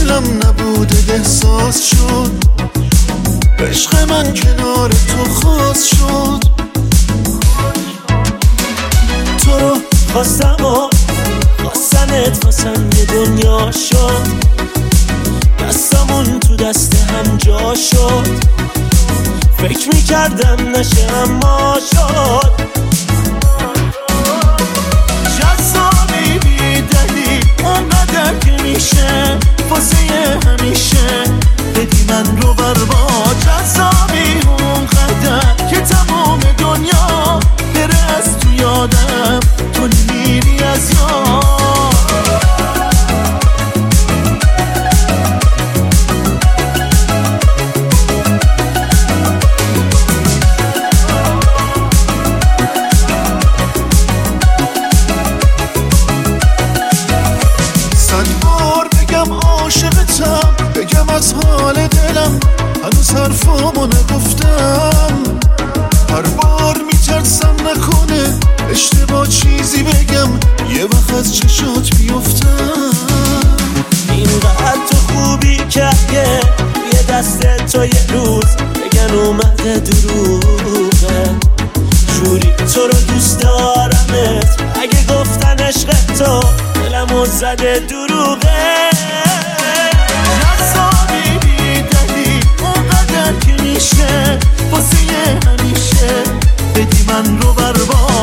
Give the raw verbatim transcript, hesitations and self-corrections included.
دلم نبوده احساس شد، عشق من کنار تو خاص شد. تو رو خواستم و خواستنت واسم یه دنیا شد، دستمون تو دست هم جا شد، فکر میکردم نشه اما شد. جذابی بیدلی اونقدر که میشه واسه همیشه بدی من رو بربا. جذابی اونقدر که تمام دنیا بره از تو یادم، تو نمیری از یاد. بگم از حال دلم هنوز حرفامو نگفتم، هر بار میترسم نکنه اشتباه چیزی بگم یه وقت از چشات بیفتم. اینقدر تو خوبی که یه دست تو یه روز بگن اومده دروغه، جوری تو رو دوست دارمت اگه گفتن عشق تو دلمو زده دروغه. واسه همیشه بدی من رو برباد.